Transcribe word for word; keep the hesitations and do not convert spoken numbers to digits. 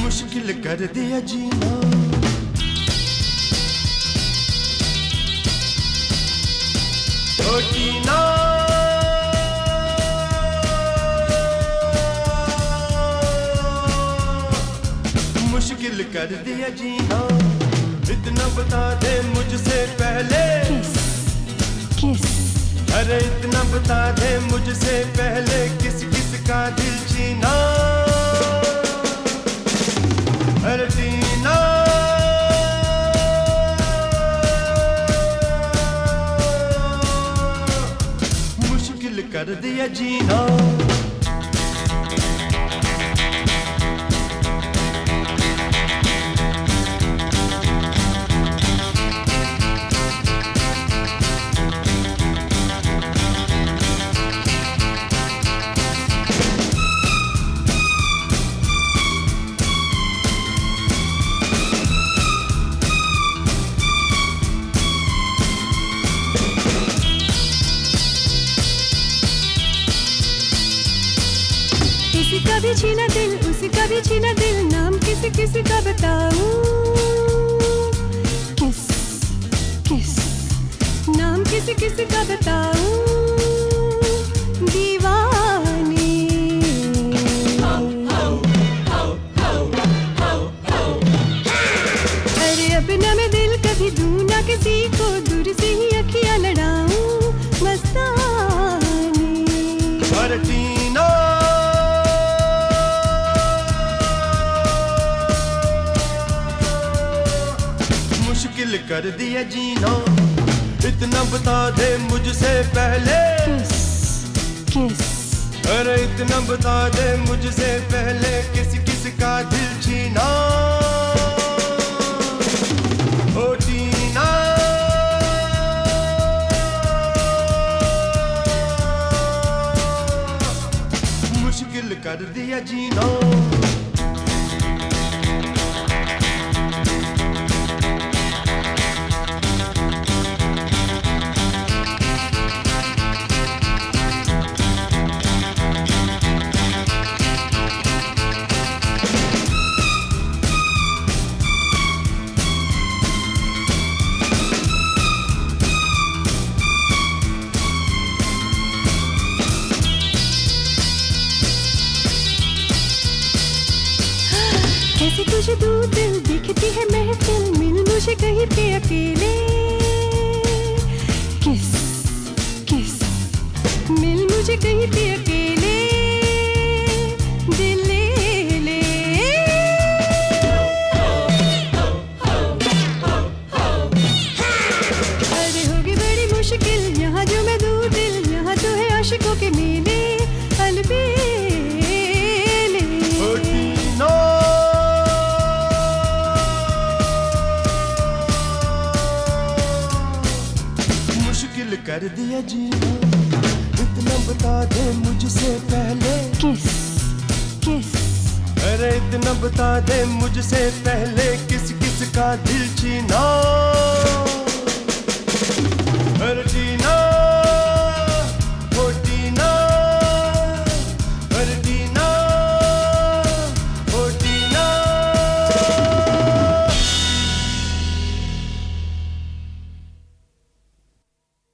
मुश्किल कर दिया जीना। ओ टीना मुश्किल कर दिया जीना। इतना बता दे मुझसे पहले किस किस अरे इतना बता दे मुझसे पहले किस किस का दिल छीना। अरे टीना मुश्किल कर दिया जीना। किसी का भी छीना दिल, उसी का भी छीना दिल, नाम किसी किसी का बताऊं। किस किस नाम किसी किसी का बताऊं। दीवानी अरे अब ना मैं दिल कभी दूं ना किसी को, दूर से ही अखियां लड़ाऊं। मस्तानी अरे टीना मुश्किल कर दिया जीना। इतना बता दे मुझसे पहले किस किस अरे इतना बता दे मुझसे पहले किस किस का दिल छीना। ओ टीना मुश्किल कर दिया जीना। कैसे तुझे दूर दिल दिखती है महफिल, मिल मुझे कहीं पे अकेले। किस किस मिल मुझे कहीं पे अकेले। दिल ले ले अरे होगी बड़ी मुश्किल यहाँ जो मैं दूर दिल, यहाँ तो है आशिकों के मेले। अलबेले ओ टीना मुश्किल कर दिया जीना। इतना बता दे मुझसे पहले किस किस अरे इतना बता दे मुझसे पहले किस किस का दिल छीना।